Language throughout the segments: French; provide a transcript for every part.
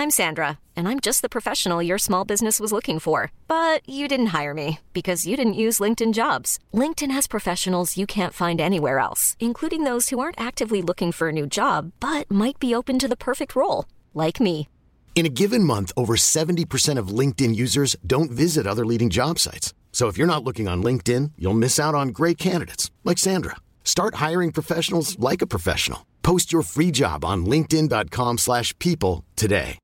I'm Sandra, and I'm just the professional your small business was looking for. But you didn't hire me because you didn't use LinkedIn Jobs. LinkedIn has professionals you can't find anywhere else, including those who aren't actively looking for a new job, but might be open to the perfect role, like me. In a given month, over 70% of LinkedIn users don't visit other leading job sites. So if you're not looking on LinkedIn, you'll miss out on great candidates like Sandra. Start hiring professionals like a professional. Post your free job on linkedin.com/people today.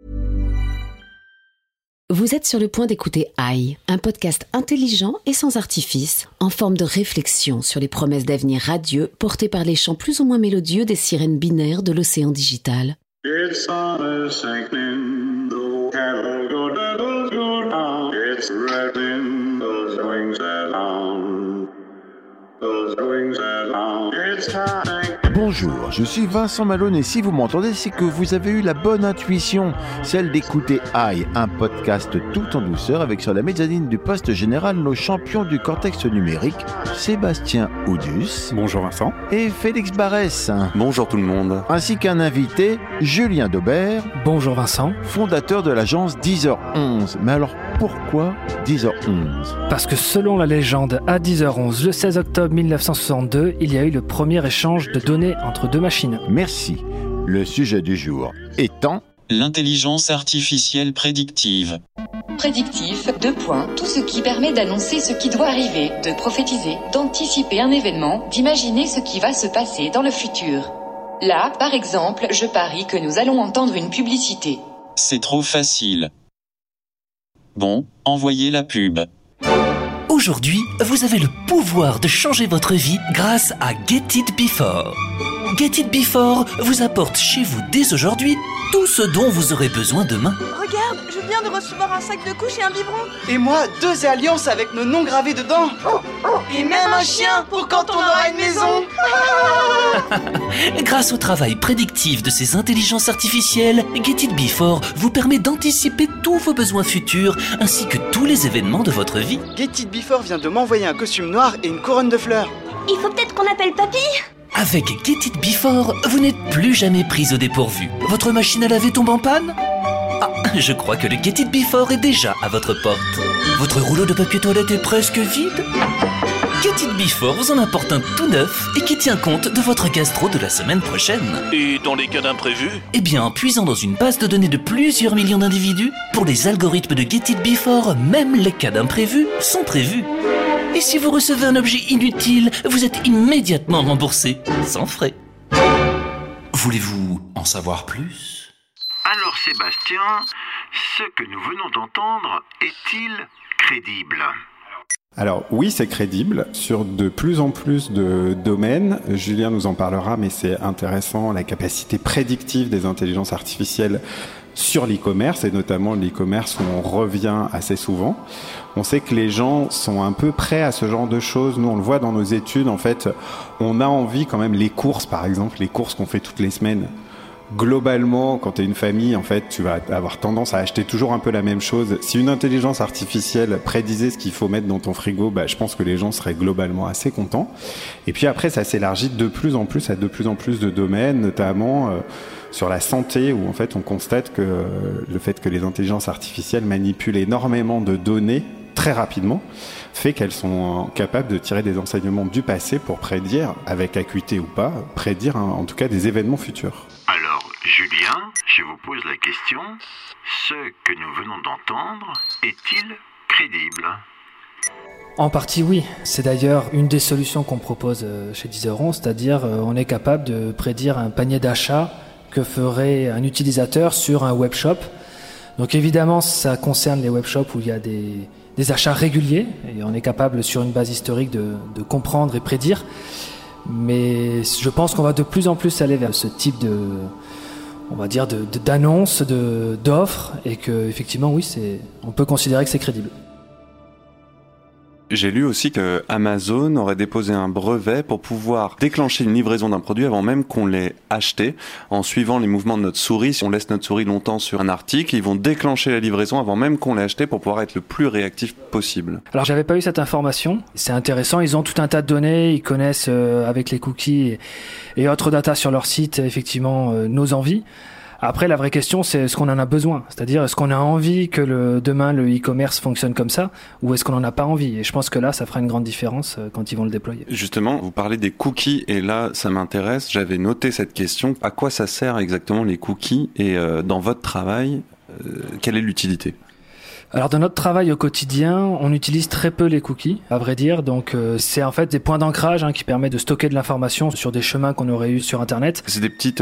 Vous êtes sur le point d'écouter AI, un podcast intelligent et sans artifice, en forme de réflexion sur les promesses d'avenir radieux portées par les chants plus ou moins mélodieux des sirènes binaires de l'océan digital. It's summer sinking, the cattle go down. It's wrapping those wings around. Those wings around. It's time. Bonjour, je suis Vincent Malone et si vous m'entendez, c'est que vous avez eu la bonne intuition, celle d'écouter AI, un podcast tout en douceur avec sur la mezzanine du poste général nos champions du cortex numérique, Sébastien Oudus. Bonjour Vincent. Et Félix Barès. Bonjour tout le monde. Ainsi qu'un invité, Julien Daubert. Bonjour Vincent. Fondateur de l'agence 10h11. Mais alors pourquoi 10h11 ? Parce que selon la légende, à 10h11, le 16 octobre 1962, il y a eu le premier échange de données entre deux machines. Merci. Le sujet du jour étant l'intelligence artificielle prédictive. Prédictif, tout ce qui permet d'annoncer ce qui doit arriver, de prophétiser, d'anticiper un événement, d'imaginer ce qui va se passer dans le futur. Là, par exemple, je parie que nous allons entendre une publicité. C'est trop facile. Bon, envoyez la pub. Aujourd'hui, vous avez le pouvoir de changer votre vie grâce à Get It Before. Get It Before vous apporte chez vous dès aujourd'hui tout ce dont vous aurez besoin demain. Regarde, je viens de recevoir un sac de couches et un biberon. Et moi, 2 alliances avec nos noms gravés dedans. Et même un chien pour quand on aura une maison. Grâce au travail prédictif de ces intelligences artificielles, Get It Before vous permet d'anticiper tous vos besoins futurs ainsi que tous les événements de votre vie. Get It Before vient de m'envoyer un costume noir et une couronne de fleurs. Il faut peut-être qu'on appelle Papy. Avec Get It Before, vous n'êtes plus jamais prise au dépourvu. Votre machine à laver tombe en panne ? Ah, je crois que le Get It Before est déjà à votre porte. Votre rouleau de papier toilette est presque vide ? Get It Before vous en apporte un tout neuf et qui tient compte de votre gastro de la semaine prochaine. Et dans les cas d'imprévus ? Eh bien, en puisant dans une base de données de plusieurs millions d'individus, pour les algorithmes de Get It Before, même les cas d'imprévus sont prévus. Et si vous recevez un objet inutile, vous êtes immédiatement remboursé, sans frais. Voulez-vous en savoir plus ? Alors Sébastien, ce que nous venons d'entendre est-il crédible ? Alors oui, c'est crédible sur de plus en plus de domaines. Julien nous en parlera, mais c'est intéressant, la capacité prédictive des intelligences artificielles sur l'e-commerce, et notamment l'e-commerce où on revient assez souvent. On sait que les gens sont un peu prêts à ce genre de choses. Nous, on le voit dans nos études, en fait, on a envie quand même, les courses par exemple, les courses qu'on fait toutes les semaines. Globalement, quand tu es une famille, en fait, tu vas avoir tendance à acheter toujours un peu la même chose. Si une intelligence artificielle prédisait ce qu'il faut mettre dans ton frigo, je pense que les gens seraient globalement assez contents. Et puis après, ça s'élargit de plus en plus à de plus en plus de domaines, notamment sur la santé, où en fait, on constate que le fait que les intelligences artificielles manipulent énormément de données très rapidement, fait qu'elles sont capables de tirer des enseignements du passé pour prédire, avec acuité ou pas, prédire en tout cas des événements futurs. Alors, Julien, je vous pose la question, ce que nous venons d'entendre est-il crédible ? En partie oui, c'est d'ailleurs une des solutions qu'on propose chez 10h11, c'est-à-dire on est capable de prédire un panier d'achat que ferait un utilisateur sur un webshop. Donc évidemment, ça concerne les webshops où il y a des achats réguliers et on est capable sur une base historique de comprendre et prédire. Mais je pense qu'on va de plus en plus aller vers ce type d'annonces, d'offres, et que effectivement oui, on peut considérer que c'est crédible. J'ai lu aussi que Amazon aurait déposé un brevet pour pouvoir déclencher une livraison d'un produit avant même qu'on l'ait acheté. En suivant les mouvements de notre souris, si on laisse notre souris longtemps sur un article, ils vont déclencher la livraison avant même qu'on l'ait acheté pour pouvoir être le plus réactif possible. Alors j'avais pas eu cette information, c'est intéressant, ils ont tout un tas de données, ils connaissent avec les cookies et autres data sur leur site effectivement nos envies. Après, la vraie question, c'est est-ce qu'on en a besoin ? C'est-à-dire, est-ce qu'on a envie que demain le e-commerce fonctionne comme ça, ou est-ce qu'on n'en a pas envie ? Et je pense que là, ça fera une grande différence quand ils vont le déployer. Justement, vous parlez des cookies, et là, ça m'intéresse. J'avais noté cette question. À quoi ça sert exactement les cookies ? Et dans votre travail, quelle est l'utilité ? Alors dans notre travail au quotidien, on utilise très peu les cookies, à vrai dire. Donc c'est en fait des points d'ancrage qui permettent de stocker de l'information sur des chemins qu'on aurait eu sur Internet. C'est des petites,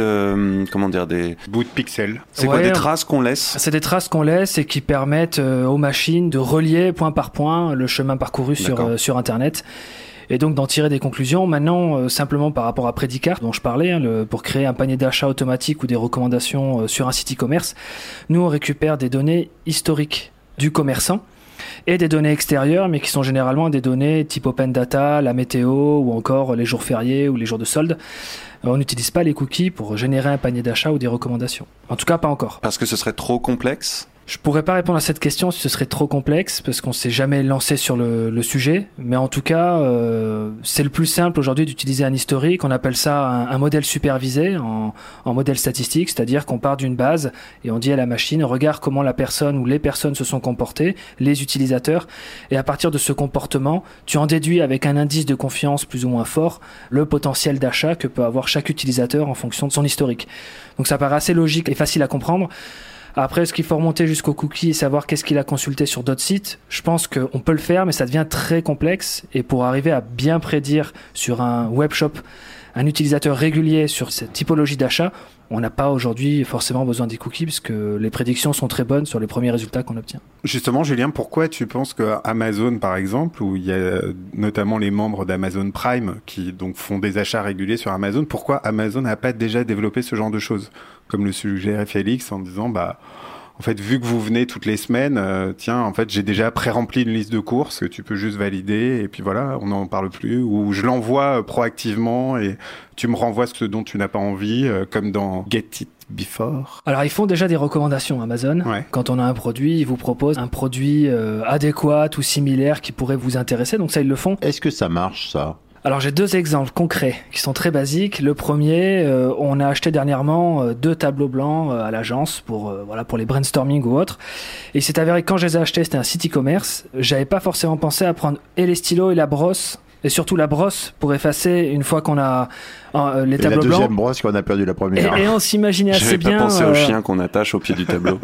des bouts de pixels. C'est quoi, des traces qu'on laisse ? C'est des traces qu'on laisse et qui permettent aux machines de relier point par point le chemin parcouru sur Internet. Et donc d'en tirer des conclusions. Maintenant, simplement par rapport à Predicart, dont je parlais, pour créer un panier d'achat automatique ou des recommandations sur un site e-commerce, nous on récupère des données historiques du commerçant et des données extérieures, mais qui sont généralement des données type open data, la météo ou encore les jours fériés ou les jours de solde. On n'utilise pas les cookies pour générer un panier d'achat ou des recommandations. En tout cas, pas encore. Parce que ce serait trop complexe ? Je pourrais pas répondre à cette question si ce serait trop complexe, parce qu'on s'est jamais lancé sur le sujet. Mais en tout cas, c'est le plus simple aujourd'hui d'utiliser un historique. On appelle ça un modèle supervisé en modèle statistique, c'est-à-dire qu'on part d'une base et on dit à la machine, regarde comment la personne ou les personnes se sont comportées, les utilisateurs, et à partir de ce comportement, tu en déduis avec un indice de confiance plus ou moins fort le potentiel d'achat que peut avoir chaque utilisateur en fonction de son historique. Donc ça paraît assez logique et facile à comprendre. Après, est-ce qu'il faut remonter jusqu'au cookie et savoir qu'est-ce qu'il a consulté sur d'autres sites ? Je pense qu'on peut le faire, mais ça devient très complexe. Et pour arriver à bien prédire sur un webshop un utilisateur régulier sur cette typologie d'achat, on n'a pas aujourd'hui forcément besoin des cookies puisque les prédictions sont très bonnes sur les premiers résultats qu'on obtient. Justement, Julien, pourquoi tu penses que Amazon, par exemple, où il y a notamment les membres d'Amazon Prime qui donc font des achats réguliers sur Amazon, pourquoi Amazon n'a pas déjà développé ce genre de choses ? Comme le suggérait Félix en disant, en fait, vu que vous venez toutes les semaines, en fait, j'ai déjà pré-rempli une liste de courses que tu peux juste valider et puis voilà, on n'en parle plus. Ou je l'envoie proactivement et tu me renvoies ce dont tu n'as pas envie, comme dans Get It Before. Alors, ils font déjà des recommandations Amazon. Ouais. Quand on a un produit, ils vous proposent un produit adéquat ou similaire qui pourrait vous intéresser. Donc ça, ils le font. Est-ce que ça marche, ça ? Alors j'ai 2 exemples concrets qui sont très basiques. Le premier, on a acheté dernièrement 2 tableaux blancs à l'agence pour les brainstorming ou autres. Et il s'est avéré que quand je les ai achetés, c'était un site e-commerce. J'avais pas forcément pensé à prendre et les stylos et la brosse. Et surtout la brosse pour effacer une fois qu'on a les tableaux blancs. La deuxième brosse qu'on a perdu la première. Et on s'imaginait assez bien. J'avais pas pensé au chien qu'on attache au pied du tableau.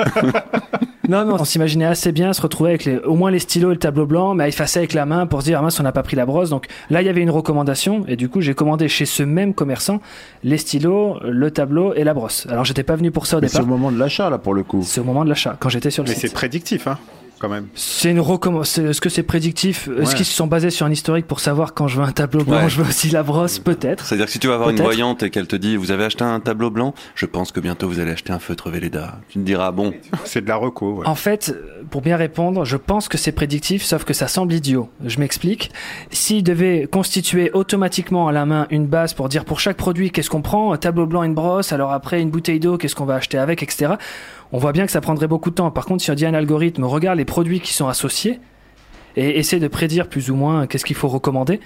Non, mais on s'imaginait assez bien se retrouver avec au moins les stylos et le tableau blanc, mais à effacer avec la main pour se dire, ah mince, on n'a pas pris la brosse. Donc là, il y avait une recommandation, et du coup, j'ai commandé chez ce même commerçant les stylos, le tableau et la brosse. Alors, j'étais pas venu pour ça au départ. C'est au moment de l'achat, là, pour le coup. C'est au moment de l'achat, quand j'étais sur le site. Mais c'est prédictif, quand même. C'est une recommandation. Est-ce que c'est prédictif ? Est-ce qu'ils se sont basés sur un historique pour savoir quand je veux un tableau blanc, je veux aussi la brosse ? Peut-être. C'est-à-dire que si tu vas avoir une voyante et qu'elle te dit, vous avez acheté un tableau blanc, je pense que bientôt vous allez acheter un feutre Velleda. Tu te diras, bon. C'est de la reco, ouais. En fait, pour bien répondre, je pense que c'est prédictif, sauf que ça semble idiot. Je m'explique. S'il devait constituer automatiquement à la main une base pour dire pour chaque produit qu'est-ce qu'on prend, un tableau blanc, une brosse, alors après une bouteille d'eau, qu'est-ce qu'on va acheter avec, etc., on voit bien que ça prendrait beaucoup de temps. Par contre, si on dit à un algorithme, regarde les produits qui sont associés et essaie de prédire plus ou moins qu'est-ce qu'il faut recommander,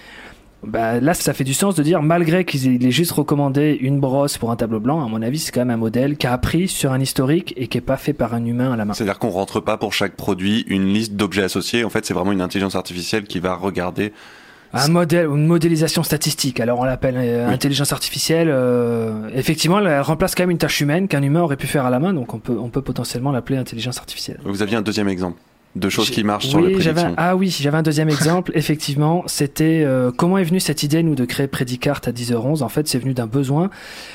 là, ça fait du sens de dire, malgré qu'il ait juste recommandé une brosse pour un tableau blanc, à mon avis, c'est quand même un modèle qui a appris sur un historique et qui est pas fait par un humain à la main. C'est-à-dire qu'on rentre pas pour chaque produit une liste d'objets associés. En fait, c'est vraiment une intelligence artificielle qui va regarder un modèle ou une modélisation statistique. Alors on l'appelle intelligence artificielle. Effectivement, elle remplace quand même une tâche humaine qu'un humain aurait pu faire à la main. Donc on peut potentiellement l'appeler intelligence artificielle. Vous aviez un deuxième exemple de choses qui marchent sur la prédiction. J'avais un deuxième exemple. Effectivement, c'était comment est venue cette idée nous de créer Predicart à 10h11. En fait, c'est venu d'un besoin.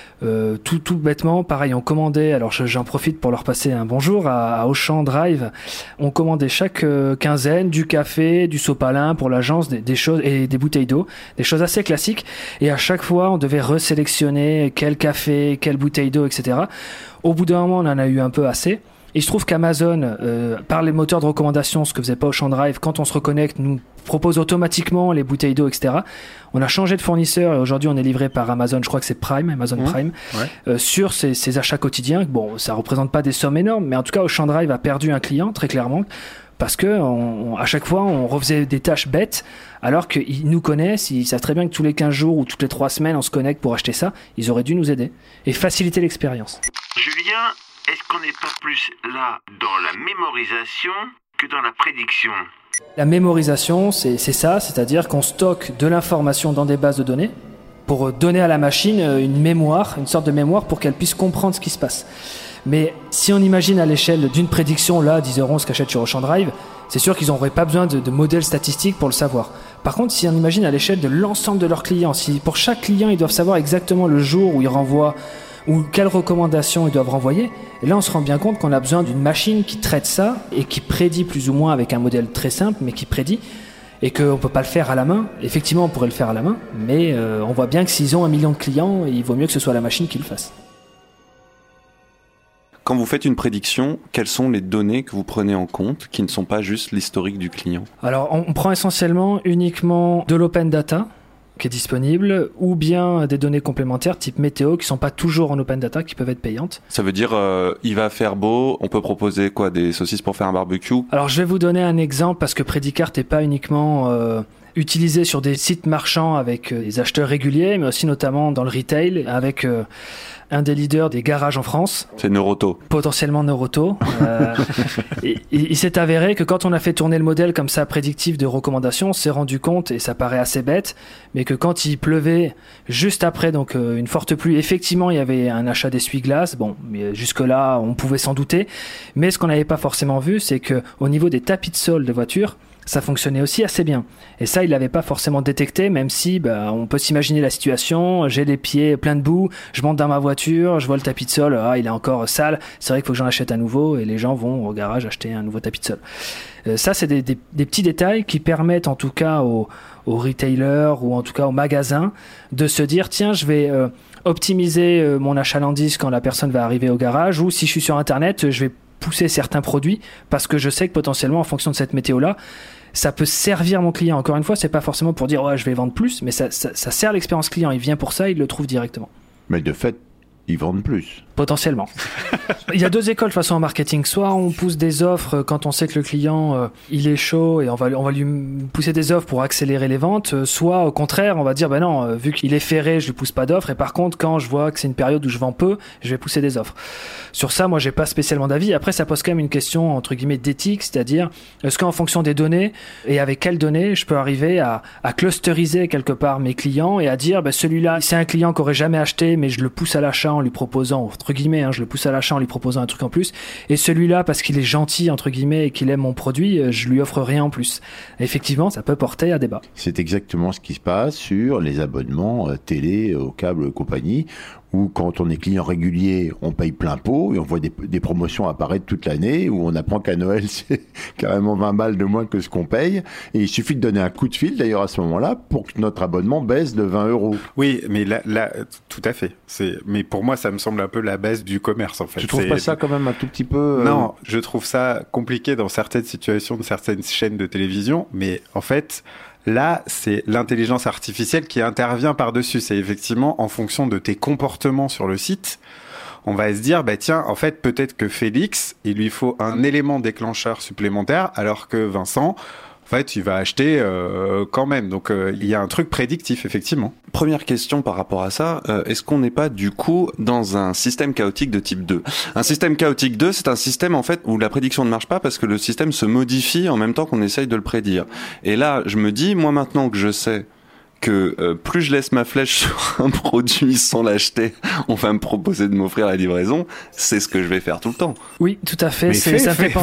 Tout bêtement, pareil, on commandait, alors j'en profite pour leur passer un bonjour à Auchan Drive, on commandait chaque quinzaine du café, du sopalin pour l'agence, des choses et des bouteilles d'eau, des choses assez classiques, et à chaque fois on devait resélectionner quel café, quelle bouteille d'eau, etc. Au bout d'un moment on en a eu un peu assez. Il se trouve qu'Amazon, par les moteurs de recommandation, ce que faisait pas Auchan Drive, quand on se reconnecte, nous propose automatiquement les bouteilles d'eau, etc. On a changé de fournisseur et aujourd'hui on est livré par Amazon, je crois que c'est Amazon Prime, sur ces achats quotidiens. Bon, ça représente pas des sommes énormes, mais en tout cas Auchan Drive a perdu un client, très clairement, parce que à chaque fois on refaisait des tâches bêtes, alors qu'ils nous connaissent, ils savent très bien que tous les 15 jours ou toutes les 3 semaines on se connecte pour acheter ça. Ils auraient dû nous aider et faciliter l'expérience. Julien, est-ce qu'on n'est pas plus là dans la mémorisation que dans la prédiction? La mémorisation, c'est ça, c'est-à-dire qu'on stocke de l'information dans des bases de données pour donner à la machine une mémoire, une sorte de mémoire pour qu'elle puisse comprendre ce qui se passe. Mais si on imagine à l'échelle d'une prédiction, là, 10h11 qu'achète sur Ocean Drive, c'est sûr qu'ils n'auraient pas besoin de modèles statistiques pour le savoir. Par contre, si on imagine à l'échelle de l'ensemble de leurs clients, si pour chaque client, ils doivent savoir exactement le jour où ils renvoient ou quelles recommandations ils doivent renvoyer, et là, on se rend bien compte qu'on a besoin d'une machine qui traite ça et qui prédit plus ou moins avec un modèle très simple, mais qui prédit, et qu'on ne peut pas le faire à la main. Effectivement, on pourrait le faire à la main, mais on voit bien que s'ils ont 1 million de clients, il vaut mieux que ce soit la machine qui le fasse. Quand vous faites une prédiction, quelles sont les données que vous prenez en compte qui ne sont pas juste l'historique du client? Alors, on prend essentiellement uniquement de l'open data qui est disponible, ou bien des données complémentaires type météo qui sont pas toujours en open data, qui peuvent être payantes. Ça veut dire il va faire beau, on peut proposer quoi, des saucisses pour faire un barbecue? Alors je vais vous donner un exemple parce que Predicart n'est pas uniquement utilisé sur des sites marchands avec des acheteurs réguliers, mais aussi notamment dans le retail avec un des leaders des garages en France. C'est Neuroto. Potentiellement Neuroto. Il s'est avéré que quand on a fait tourner le modèle comme ça prédictif de recommandation, on s'est rendu compte, et ça paraît assez bête, mais que quand il pleuvait juste après donc une forte pluie, effectivement il y avait un achat d'essuie-glace. Bon, mais jusque-là on pouvait s'en douter, mais ce qu'on n'avait pas forcément vu, c'est que au niveau des tapis de sol de voiture, ça fonctionnait aussi assez bien. Et ça, il l'avait pas forcément détecté, même si on peut s'imaginer la situation. J'ai les pieds pleins de boue, je monte dans ma voiture, je vois le tapis de sol, il est encore sale. C'est vrai qu'il faut que j'en achète un nouveau, et les gens vont au garage acheter un nouveau tapis de sol. Ça, c'est des petits détails qui permettent en tout cas aux retailers ou en tout cas aux magasins de se dire, tiens, je vais optimiser mon achalandise quand la personne va arriver au garage, ou si je suis sur Internet, je vais pousser certains produits parce que je sais que potentiellement en fonction de cette météo-là, ça peut servir mon client. Encore une fois, c'est pas forcément pour dire je vais vendre plus, mais ça sert l'expérience client. Il vient pour ça, il le trouve directement. Mais de fait, ils vendent plus. Potentiellement. Il y a 2 écoles de toute façon en marketing. Soit on pousse des offres quand on sait que le client il est chaud et on va lui pousser des offres pour accélérer les ventes. Soit au contraire, on va dire non, vu qu'il est ferré, je lui pousse pas d'offres. Et par contre, quand je vois que c'est une période où je vends peu, je vais pousser des offres. Sur ça, moi, j'ai pas spécialement d'avis. Après, ça pose quand même une question entre guillemets d'éthique, c'est-à-dire est-ce qu'en fonction des données et avec quelles données je peux arriver à clusteriser quelque part mes clients et à dire celui-là, c'est un client qui aurait jamais acheté, mais je le pousse à l'achat en lui proposant, entre guillemets, je le pousse à l'achat en lui proposant un truc en plus, et celui-là, parce qu'il est gentil, entre guillemets, et qu'il aime mon produit, je lui offre rien en plus. Et effectivement, ça peut porter à débat. C'est exactement ce qui se passe sur les abonnements télé, au câble et compagnie, où quand on est client régulier, on paye plein pot et on voit des promotions apparaître toute l'année, où on apprend qu'à Noël, c'est carrément 20 balles de moins que ce qu'on paye. Et il suffit de donner un coup de fil, d'ailleurs, à ce moment-là, pour que notre abonnement baisse de 20 €. Oui, mais là tout à fait. Mais pour moi, ça me semble un peu la baisse du commerce, en fait. Tu trouves pas ça quand même un tout petit peu... Non, je trouve ça compliqué dans certaines situations de certaines chaînes de télévision, mais en fait... Là, c'est l'intelligence artificielle qui intervient par-dessus. C'est effectivement en fonction de tes comportements sur le site, on va se dire, tiens, en fait, peut-être que Félix, il lui faut un élément déclencheur supplémentaire, alors que Vincent, en fait, il va acheter quand même. Donc, il y a un truc prédictif, effectivement. Première question par rapport à ça, est-ce qu'on n'est pas du coup dans un système chaotique de type 2 ? Un système chaotique 2, c'est un système en fait où la prédiction ne marche pas parce que le système se modifie en même temps qu'on essaye de le prédire. Et là, je me dis, moi maintenant que je sais que plus je laisse ma flèche sur un produit sans l'acheter, on va me proposer de m'offrir la livraison, c'est ce que je vais faire tout le temps. Oui, tout à fait. Ça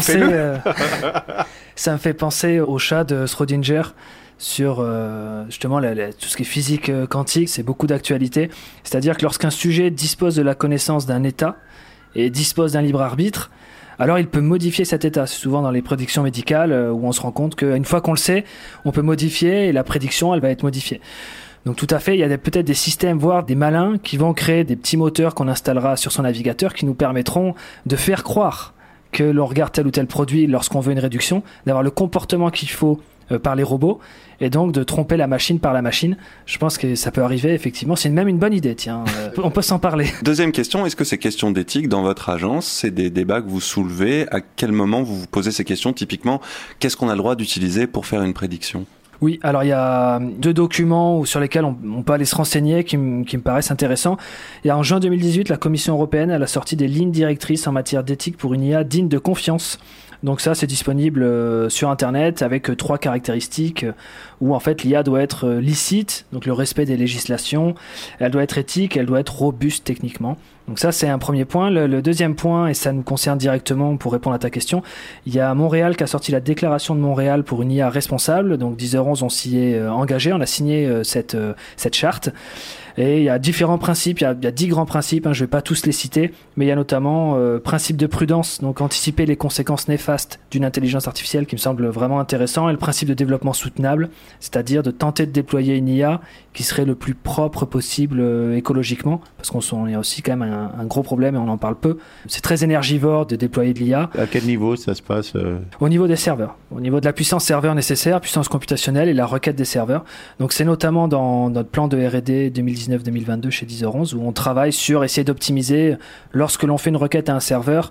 me fait penser au chat de Schrödinger sur justement tout ce qui est physique quantique. C'est beaucoup d'actualité. C'est-à-dire que lorsqu'un sujet dispose de la connaissance d'un état et dispose d'un libre arbitre, alors il peut modifier cet état. C'est souvent dans les prédictions médicales où on se rend compte qu'une fois qu'on le sait, on peut modifier et la prédiction, elle va être modifiée. Donc tout à fait, il y a peut-être des systèmes, voire des malins, qui vont créer des petits moteurs qu'on installera sur son navigateur qui nous permettront de faire croire que l'on regarde tel ou tel produit lorsqu'on veut une réduction, d'avoir le comportement qu'il faut par les robots, et donc de tromper la machine par la machine. Je pense que ça peut arriver, effectivement. C'est même une bonne idée, tiens. On peut s'en parler. Deuxième question, est-ce que ces questions d'éthique dans votre agence, c'est des débats que vous soulevez? À quel moment vous vous posez ces questions? Typiquement, qu'est-ce qu'on a le droit d'utiliser pour faire une prédiction? Oui, alors il y a 2 documents sur lesquels on peut aller se renseigner qui me paraissent intéressants. Il y a en juin 2018, la Commission européenne elle a sorti des lignes directrices en matière d'éthique pour une IA digne de confiance. Donc ça, c'est disponible sur Internet avec 3 caractéristiques où en fait l'IA doit être licite, donc le respect des législations, elle doit être éthique, elle doit être robuste techniquement. Donc ça, c'est un premier point. Le deuxième point, et ça nous concerne directement pour répondre à ta question, il y a Montréal qui a sorti la déclaration de Montréal pour une IA responsable. Donc 10h11, on s'y est engagé, on a signé cette charte. Et il y a différents principes, il y a 10 grands principes, je ne vais pas tous les citer, mais il y a notamment principe de prudence, donc anticiper les conséquences néfastes d'une intelligence artificielle qui me semble vraiment intéressant, et le principe de développement soutenable, c'est-à-dire de tenter de déployer une IA qui serait le plus propre possible écologiquement, parce qu'on y a aussi quand même un gros problème et on en parle peu. C'est très énergivore de déployer de l'IA. À quel niveau ça se passe Au niveau des serveurs, au niveau de la puissance serveur nécessaire, puissance computationnelle et la requête des serveurs. Donc c'est notamment dans notre plan de R&D 2019-2022 chez 10h11 où on travaille sur essayer d'optimiser lorsque l'on fait une requête à un serveur,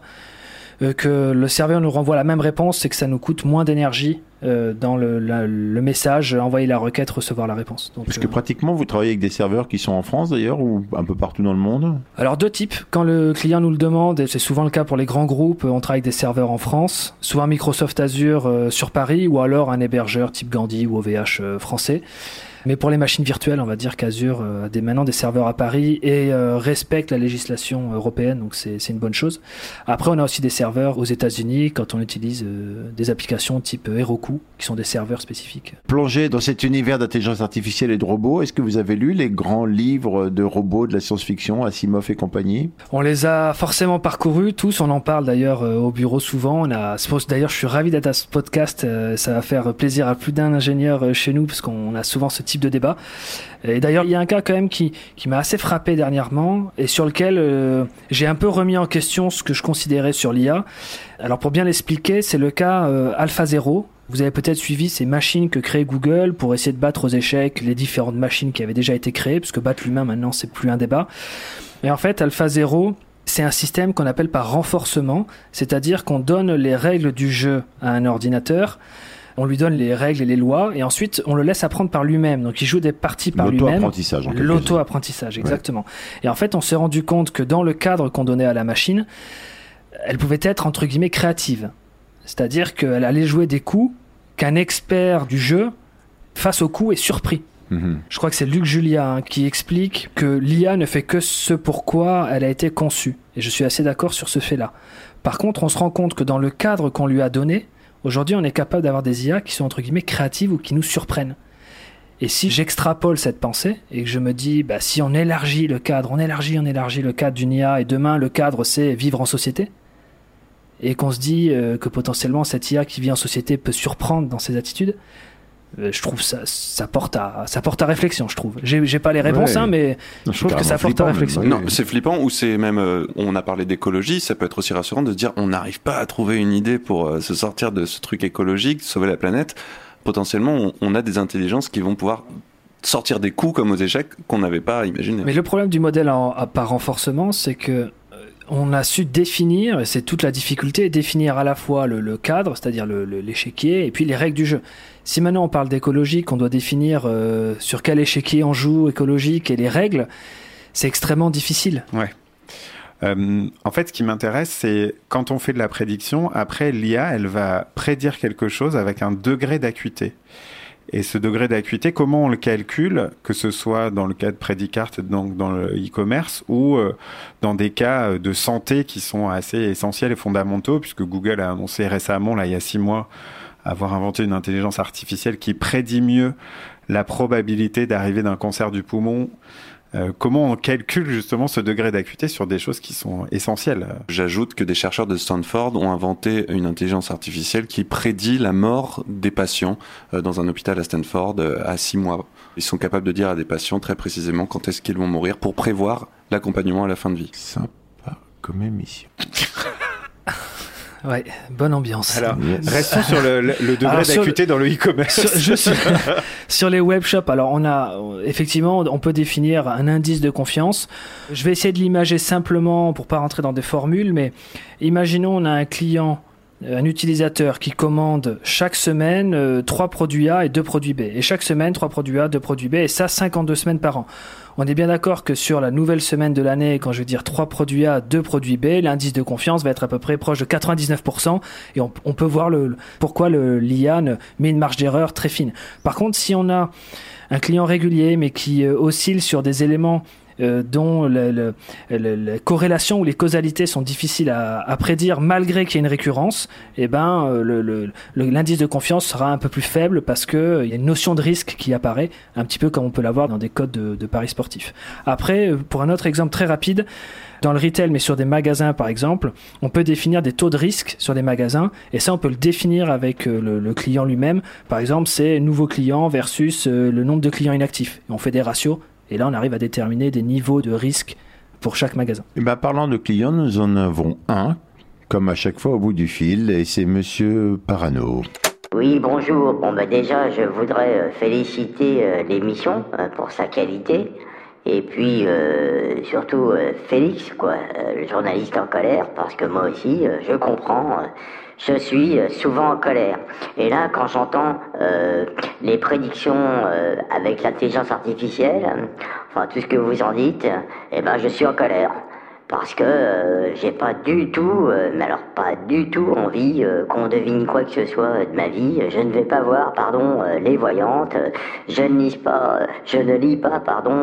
que le serveur nous renvoie la même réponse, c'est que ça nous coûte moins d'énergie dans le message, envoyer la requête, recevoir la réponse. Donc, parce que pratiquement vous travaillez avec des serveurs qui sont en France d'ailleurs ou un peu partout dans le monde? Alors 2 types, quand le client nous le demande, et c'est souvent le cas pour les grands groupes, on travaille avec des serveurs en France, souvent Microsoft Azure sur Paris ou alors un hébergeur type Gandhi ou OVH français. Mais pour les machines virtuelles, on va dire qu'Azure a maintenant des serveurs à Paris et respecte la législation européenne, donc c'est une bonne chose. Après, on a aussi des serveurs aux États-Unis quand on utilise des applications type Heroku, qui sont des serveurs spécifiques. Plongé dans cet univers d'intelligence artificielle et de robots, est-ce que vous avez lu les grands livres de robots de la science-fiction, Asimov et compagnie? On les a forcément parcourus tous, on en parle d'ailleurs au bureau souvent. D'ailleurs, je suis ravi d'être à ce podcast, ça va faire plaisir à plus d'un ingénieur chez nous parce qu'on a souvent ce type de débat. Et d'ailleurs, il y a un cas quand même qui m'a assez frappé dernièrement et sur lequel j'ai un peu remis en question ce que je considérais sur l'IA. Alors pour bien l'expliquer, c'est le cas AlphaZero. Vous avez peut-être suivi ces machines que crée Google pour essayer de battre aux échecs les différentes machines qui avaient déjà été créées, parce que battre l'humain maintenant c'est plus un débat. Et en fait, AlphaZero, c'est un système qu'on appelle par renforcement, c'est-à-dire qu'on donne les règles du jeu à un ordinateur. On lui donne les règles et les lois, et ensuite on le laisse apprendre par lui-même. Donc il joue des parties par lui-même. L'auto-apprentissage. L'auto-apprentissage, exactement. Ouais. Et en fait, on s'est rendu compte que dans le cadre qu'on donnait à la machine, elle pouvait être entre guillemets créative. C'est-à-dire qu'elle allait jouer des coups qu'un expert du jeu, face au coup, est surpris. Je crois que c'est Luc Julia qui explique que l'IA ne fait que ce pourquoi elle a été conçue. Et je suis assez d'accord sur ce fait-là. Par contre, on se rend compte que dans le cadre qu'on lui a donné, aujourd'hui, on est capable d'avoir des IA qui sont entre guillemets créatives ou qui nous surprennent. Et si j'extrapole cette pensée et que je me dis, si on élargit le cadre, on élargit le cadre d'une IA et demain le cadre c'est vivre en société, et qu'on se dit que potentiellement cette IA qui vit en société peut surprendre dans ses attitudes, je trouve ça porte à réflexion, je trouve. J'ai pas les réponses, mais je trouve que ça porte à réflexion. Non, c'est flippant, ou c'est même, on a parlé d'écologie, ça peut être aussi rassurant de se dire, on n'arrive pas à trouver une idée pour se sortir de ce truc écologique, sauver la planète. Potentiellement, on a des intelligences qui vont pouvoir sortir des coups comme aux échecs qu'on n'avait pas imaginé. Mais le problème du modèle par renforcement, c'est que on a su définir, et c'est toute la difficulté, définir à la fois le cadre, c'est-à-dire l'échiquier, et puis les règles du jeu. Si maintenant on parle d'écologie, qu'on doit définir sur quel échiquier on joue écologique et les règles, c'est extrêmement difficile. Ouais. En fait, ce qui m'intéresse, c'est quand on fait de la prédiction, après l'IA, elle va prédire quelque chose avec un degré d'acuité. Et ce degré d'acuité, comment on le calcule, que ce soit dans le cas de Predicart, donc dans le e-commerce, ou dans des cas de santé qui sont assez essentiels et fondamentaux, puisque Google a annoncé récemment, là, il y a 6 mois, avoir inventé une intelligence artificielle qui prédit mieux la probabilité d'arriver d'un cancer du poumon. Comment on calcule justement ce degré d'acuité sur des choses qui sont essentielles? J'ajoute que des chercheurs de Stanford ont inventé une intelligence artificielle qui prédit la mort des patients dans un hôpital à Stanford à 6 mois. Ils sont capables de dire à des patients très précisément quand est-ce qu'ils vont mourir pour prévoir l'accompagnement à la fin de vie. Sympa comme émission. Ouais, bonne ambiance. Alors, restons sur le degré d'acuité dans le e-commerce. Sur les webshops, alors on peut définir un indice de confiance. Je vais essayer de l'imager simplement pour pas rentrer dans des formules, mais imaginons on a un client, un utilisateur qui commande chaque semaine 3 produits A et 2 produits B. Et chaque semaine, 3 produits A, 2 produits B, et ça 52 semaines par an. On est bien d'accord que sur la nouvelle semaine de l'année, quand je vais dire 3 produits A, 2 produits B, l'indice de confiance va être à peu près proche de 99%, et on peut voir pourquoi l'IA met une marge d'erreur très fine. Par contre, si on a un client régulier, mais qui oscille sur des éléments dont la corrélation ou les causalités sont difficiles à prédire malgré qu'il y ait une récurrence, l'indice de confiance sera un peu plus faible parce que il y a une notion de risque qui apparaît, un petit peu comme on peut l'avoir dans des codes de paris sportifs. Après, pour un autre exemple très rapide, dans le retail, mais sur des magasins par exemple, on peut définir des taux de risque sur des magasins, et ça on peut le définir avec le client lui-même. Par exemple, c'est nouveaux clients versus le nombre de clients inactifs. Et on fait des ratios. Et là, on arrive à déterminer des niveaux de risque pour chaque magasin. Parlant de clients, nous en avons un, comme à chaque fois au bout du fil, et c'est Monsieur Parano. Oui, bonjour. Déjà, je voudrais féliciter l'émission pour sa qualité. Et puis, surtout, Félix, le journaliste en colère, parce que moi aussi, je comprends... Je suis souvent en colère. Et là, quand j'entends les prédictions avec l'intelligence artificielle, tout ce que vous en dites, je suis en colère. Parce que j'ai pas du tout, envie qu'on devine quoi que ce soit de ma vie. Je ne vais pas voir, les voyantes. Je ne lis pas,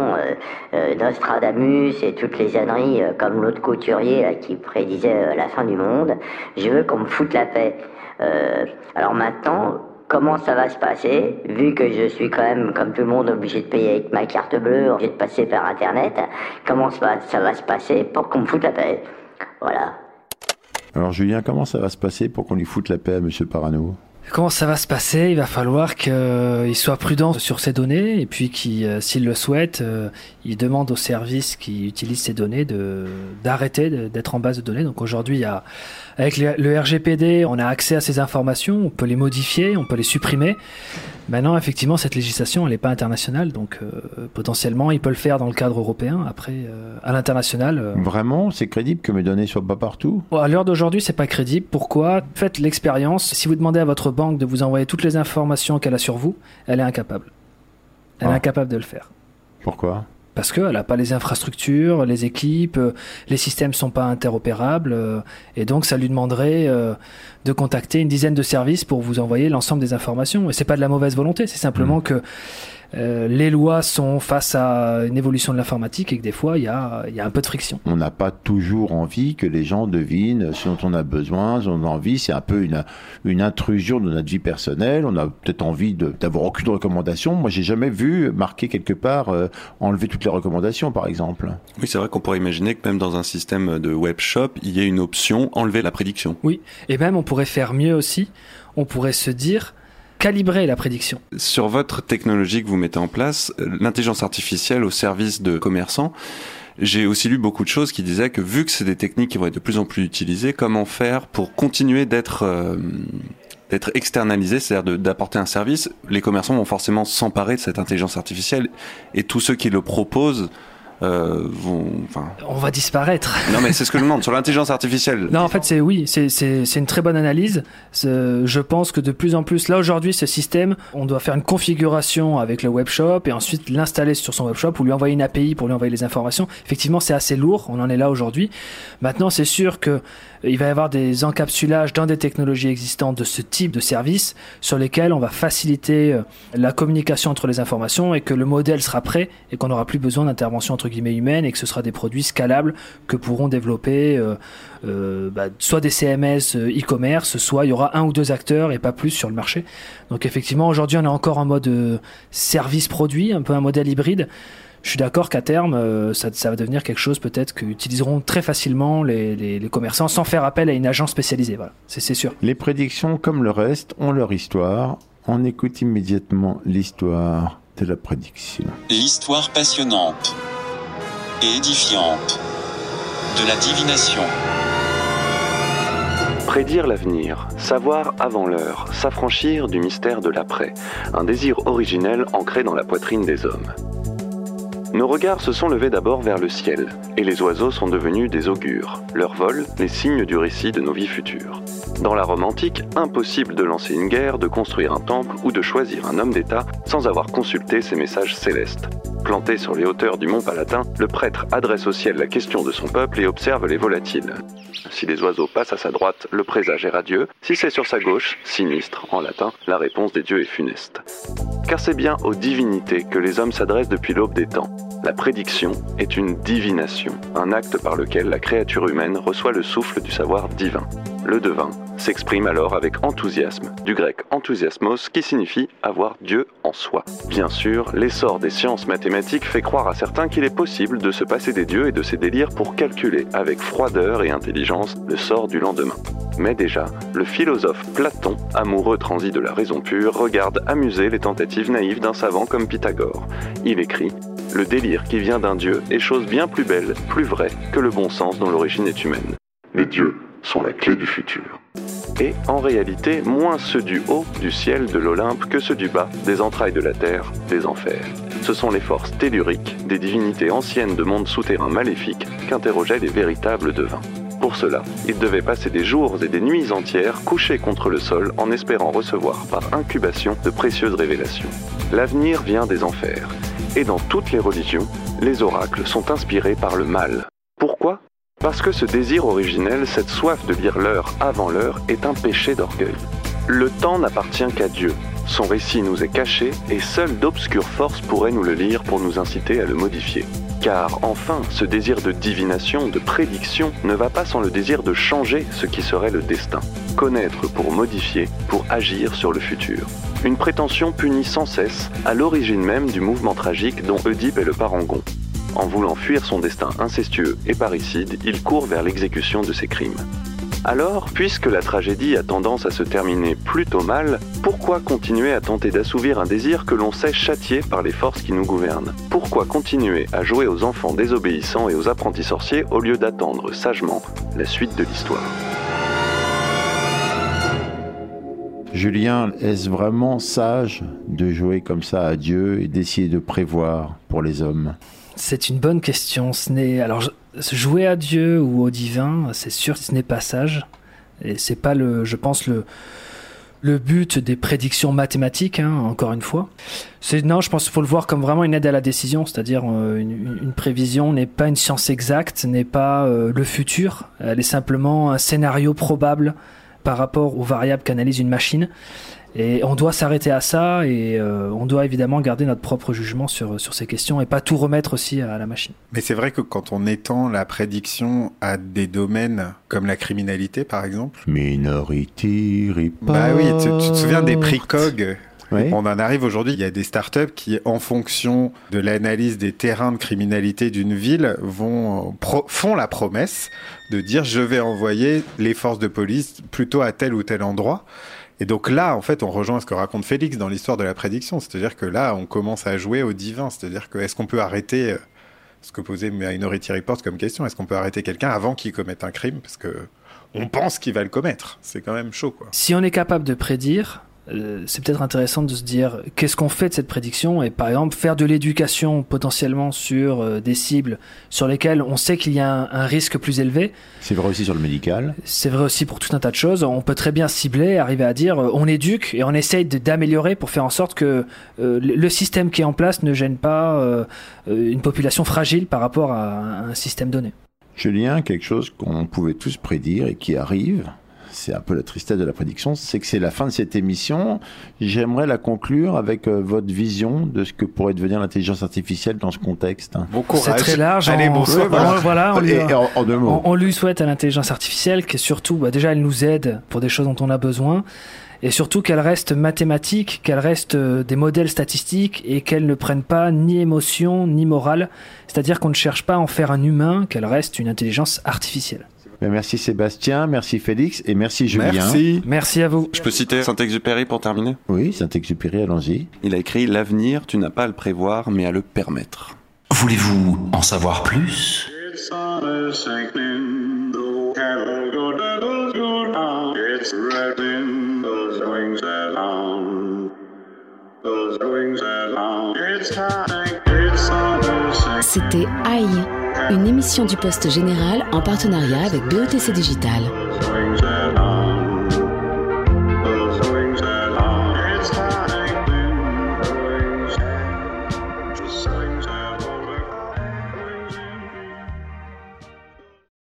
Nostradamus et toutes les âneries comme l'autre couturier qui prédisait la fin du monde. Je veux qu'on me foute la paix. Alors maintenant, comment ça va se passer, vu que je suis quand même, comme tout le monde, obligé de payer avec ma carte bleue, obligé de passer par Internet, comment ça va se passer pour qu'on me foute la paix? Voilà. Alors Julien, comment ça va se passer pour qu'on lui foute la paix à Monsieur Parano? Comment ça va se passer? Il va falloir qu'il soit prudent sur ses données, et puis s'il le souhaite, il demande aux services qui utilisent ces données d'arrêter d'être en base de données. Donc aujourd'hui, avec le RGPD, on a accès à ces informations, on peut les modifier, on peut les supprimer. Maintenant, effectivement, cette législation, elle n'est pas internationale, donc potentiellement, il peut le faire dans le cadre européen. Après, à l'international... Vraiment? C'est crédible que mes données soient pas partout? À l'heure d'aujourd'hui, c'est pas crédible. Pourquoi? Faites l'expérience. Si vous demandez à votre banque de vous envoyer toutes les informations qu'elle a sur vous, elle est incapable. Elle est incapable de le faire. Pourquoi? Parce qu'elle n'a pas les infrastructures, les équipes, les systèmes sont pas interopérables, et donc ça lui demanderait de contacter une dizaine de services pour vous envoyer l'ensemble des informations. Et c'est pas de la mauvaise volonté, c'est simplement que les lois sont face à une évolution de l'informatique et que des fois il y a un peu de friction. On n'a pas toujours envie que les gens devinent ce dont on a besoin, ce dont on a envie. C'est un peu une intrusion de notre vie personnelle. On a peut-être envie d'avoir aucune recommandation. Moi, j'ai jamais vu marquer quelque part enlever toutes les recommandations, par exemple. Oui, c'est vrai qu'on pourrait imaginer que même dans un système de web shop, il y ait une option enlever la prédiction. Oui, et même on pourrait faire mieux aussi. On pourrait se dire calibrer la prédiction. Sur votre technologie que vous mettez en place, l'intelligence artificielle au service de commerçants, j'ai aussi lu beaucoup de choses qui disaient que vu que c'est des techniques qui vont être de plus en plus utilisées, comment faire pour continuer d'être externalisé, c'est-à-dire d'apporter un service, les commerçants vont forcément s'emparer de cette intelligence artificielle et tous ceux qui le proposent on va disparaître. Non, mais c'est ce que je demande sur l'intelligence artificielle. Non, en fait, c'est une très bonne analyse. Je pense que de plus en plus, là aujourd'hui, ce système, on doit faire une configuration avec le webshop et ensuite l'installer sur son webshop ou lui envoyer une API pour lui envoyer les informations. Effectivement, c'est assez lourd. On en est là aujourd'hui. Maintenant, c'est sûr que il va y avoir des encapsulages dans des technologies existantes de ce type de service sur lesquels on va faciliter la communication entre les informations et que le modèle sera prêt et qu'on n'aura plus besoin d'intervention entre guillemets humaine et que ce sera des produits scalables que pourront développer soit des CMS e-commerce, soit il y aura un ou deux acteurs et pas plus sur le marché. Donc effectivement, aujourd'hui, on est encore en mode service produit, un peu un modèle hybride. Je suis d'accord qu'à terme, ça va devenir quelque chose peut-être qu'utiliseront très facilement les commerçants sans faire appel à une agence spécialisée. Voilà, c'est sûr. Les prédictions, comme le reste, ont leur histoire. On écoute immédiatement l'histoire de la prédiction. L'histoire passionnante et édifiante de la divination. Prédire l'avenir, savoir avant l'heure, s'affranchir du mystère de l'après, un désir originel ancré dans la poitrine des hommes. Nos regards se sont levés d'abord vers le ciel, et les oiseaux sont devenus des augures, leur vol, les signes du récit de nos vies futures. Dans la Rome antique, impossible de lancer une guerre, de construire un temple ou de choisir un homme d'État sans avoir consulté ces messages célestes. Planté sur les hauteurs du mont Palatin, le prêtre adresse au ciel la question de son peuple et observe les volatiles. Si les oiseaux passent à sa droite, le présage est radieux. Si c'est sur sa gauche, sinistre, en latin, la réponse des dieux est funeste. Car c'est bien aux divinités que les hommes s'adressent depuis l'aube des temps. La prédiction est une divination, un acte par lequel la créature humaine reçoit le souffle du savoir divin. Le devin s'exprime alors avec enthousiasme, du grec enthousiasmos qui signifie avoir Dieu en soi. Bien sûr, l'essor des sciences mathématiques fait croire à certains qu'il est possible de se passer des dieux et de ses délires pour calculer avec froideur et intelligence le sort du lendemain. Mais déjà, le philosophe Platon, amoureux transi de la raison pure, regarde amusé les tentatives naïves d'un savant comme Pythagore. Il écrit « Le délire qui vient d'un dieu est chose bien plus belle, plus vraie que le bon sens dont l'origine est humaine. Les dieux sont la clé du futur. » Et en réalité, moins ceux du haut, du ciel, de l'Olympe, que ceux du bas, des entrailles de la terre, des enfers. Ce sont les forces telluriques, des divinités anciennes de mondes souterrains maléfiques, qu'interrogeaient les véritables devins. Pour cela, ils devaient passer des jours et des nuits entières couchés contre le sol en espérant recevoir par incubation de précieuses révélations. L'avenir vient des enfers. Et dans toutes les religions, les oracles sont inspirés par le mal. Pourquoi ? Parce que ce désir originel, cette soif de lire l'heure avant l'heure, est un péché d'orgueil. Le temps n'appartient qu'à Dieu. Son récit nous est caché et seules d'obscures forces pourraient nous le lire pour nous inciter à le modifier. Car enfin, ce désir de divination, de prédiction, ne va pas sans le désir de changer ce qui serait le destin. Connaître pour modifier, pour agir sur le futur. Une prétention punie sans cesse, à l'origine même du mouvement tragique dont Oedipe est le parangon. En voulant fuir son destin incestueux et parricide, il court vers l'exécution de ses crimes. Alors, puisque la tragédie a tendance à se terminer plutôt mal, pourquoi continuer à tenter d'assouvir un désir que l'on sait châtié par les forces qui nous gouvernent ? Pourquoi continuer à jouer aux enfants désobéissants et aux apprentis sorciers au lieu d'attendre sagement la suite de l'histoire ? Julien, est-ce vraiment sage de jouer comme ça à Dieu et d'essayer de prévoir pour les hommes ? C'est une bonne question. Alors, jouer à Dieu ou au divin, c'est sûr que ce n'est pas sage. Et c'est pas je pense, le but des prédictions mathématiques, encore une fois. Non, je pense qu'il faut le voir comme vraiment une aide à la décision, c'est-à-dire une prévision n'est pas une science exacte, n'est pas le futur. Elle est simplement un scénario probable par rapport aux variables qu'analyse une machine. Et on doit s'arrêter à ça et on doit évidemment garder notre propre jugement sur ces questions et pas tout remettre aussi à la machine. Mais c'est vrai que quand on étend la prédiction à des domaines comme la criminalité par exemple... Minority Report... Bah oui, tu te souviens des prix COG ? Oui. On en arrive aujourd'hui, il y a des startups qui, en fonction de l'analyse des terrains de criminalité d'une ville, font la promesse de dire « je vais envoyer les forces de police plutôt à tel ou tel endroit ». Et donc là, en fait, on rejoint ce que raconte Félix dans l'histoire de la prédiction. C'est-à-dire que là, on commence à jouer au divin. C'est-à-dire que est-ce qu'on peut arrêter ce que posait Minority Report comme question ? Est-ce qu'on peut arrêter quelqu'un avant qu'il commette un crime ? Parce que on pense qu'il va le commettre. C'est quand même chaud, quoi. Si on est capable de prédire, c'est peut-être intéressant de se dire qu'est-ce qu'on fait de cette prédiction et par exemple faire de l'éducation potentiellement sur des cibles sur lesquelles on sait qu'il y a un risque plus élevé. C'est vrai aussi sur le médical. C'est vrai aussi pour tout un tas de choses. On peut très bien cibler, arriver à dire on éduque et on essaye d'améliorer pour faire en sorte que le système qui est en place ne gêne pas une population fragile par rapport à un système donné. Julien, quelque chose qu'on pouvait tous prédire et qui arrive, c'est un peu la tristesse de la prédiction, c'est que c'est la fin de cette émission. J'aimerais la conclure avec votre vision de ce que pourrait devenir l'intelligence artificielle dans ce contexte. Bon courage. C'est très large. Allez, bon voilà, en deux mots. On lui souhaite à l'intelligence artificielle que surtout, déjà, elle nous aide pour des choses dont on a besoin. Et surtout qu'elle reste mathématique, qu'elle reste des modèles statistiques et qu'elle ne prenne pas ni émotion ni morale. C'est-à-dire qu'on ne cherche pas à en faire un humain, qu'elle reste une intelligence artificielle. Merci Sébastien, merci Félix et merci Julien. Merci à vous. Je peux citer Saint-Exupéry pour terminer ? Oui, Saint-Exupéry, allons-y. Il a écrit « L'avenir, tu n'as pas à le prévoir, mais à le permettre ». Voulez-vous en savoir plus ? It's on a sinking, the cattle go down. It's spreading those wings around. Those wings around. It's time, it's summer. C'était Aïe, une émission du Poste Général en partenariat avec BETC Digital. Those wings around.